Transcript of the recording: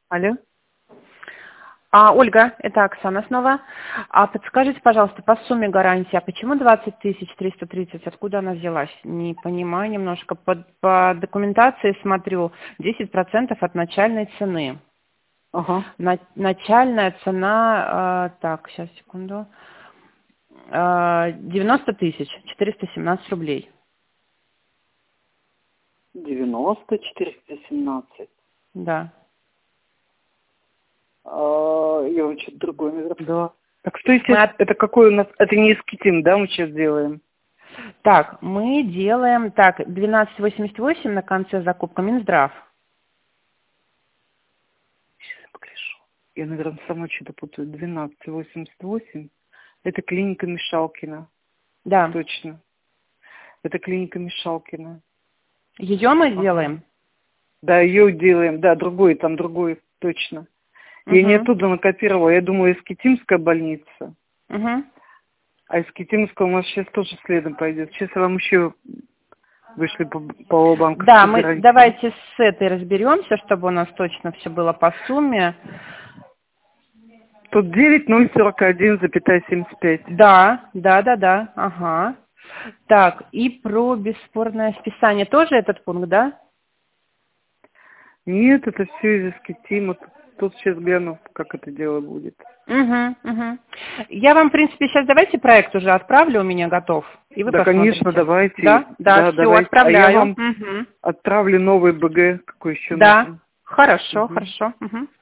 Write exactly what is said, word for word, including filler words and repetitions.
Алло. А, Ольга, это Оксана снова. А подскажите, пожалуйста, по сумме гарантии, а почему двадцать тысяч триста тридцать? Откуда она взялась? Не понимаю немножко. По, по документации смотрю, десять процентов от начальной цены. Ага. На, начальная цена, э, так, сейчас, секунду, э, девяносто тысяч четыреста семнадцать рублей. девяносто четыреста семнадцать. Да. А, я вам что-то другое наверное. Да. Так что сейчас, Мы от- это какой у нас, это не эскитим, да, мы сейчас делаем? Так, мы делаем, так, двенадцать восемьдесят восемь на конце закупка Минздрав. Сейчас я погляжу. Я, наверное, сама что-то путаю. двенадцать восемьдесят восемь. Это клиника Мишалкина. Да. Точно. Это клиника Мишалкина. Ее мы Ага. делаем. Да, ее делаем. Да, другой, там другой, точно. Я не Угу. оттуда накопировала. Я думала, Искитимская больница. Угу. А Искитимская у нас сейчас тоже следом пойдет. Сейчас я вам еще вышли по, по банковской Да, мы гарантии. давайте с этой разберемся, чтобы у нас точно все было по сумме. Тут девять ноль сорок один запятая семьдесят пять. Да, да, да, да, ага. Так, и про бесспорное списание тоже этот пункт, да? Нет, это все из Искитима. Тут, тут сейчас гляну, как это дело будет. Угу, угу. Я вам, в принципе, сейчас давайте проект уже отправлю, у меня готов. И вы Да, посмотрите. конечно, давайте. Да, да, Да, все, давайте. отправляю. А я вам Угу. отправлю новый БГ, какой еще Да, нужен. хорошо, Угу. хорошо. Угу.